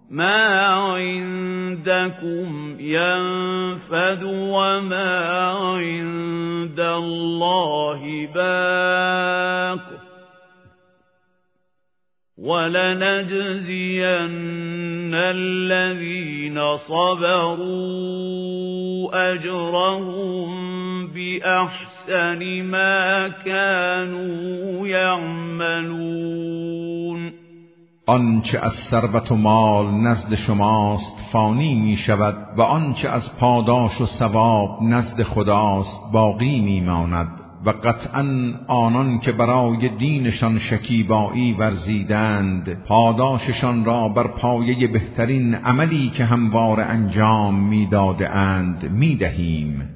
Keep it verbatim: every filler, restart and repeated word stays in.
ما عندكم ينفد وما عند الله باق ولنجزين الذين صبروا أجرهم بأحسن ما كانوا يعملون. آنچه از ثروت و مال نزد شماست فانی می شود و آنچه از پاداش و ثواب نزد خداست باقی می ماند و قطعاً آنان که برای دینشان شکیبایی ورزیدند پاداششان را بر پایه بهترین عملی که همواره انجام می داده اند می دهیم.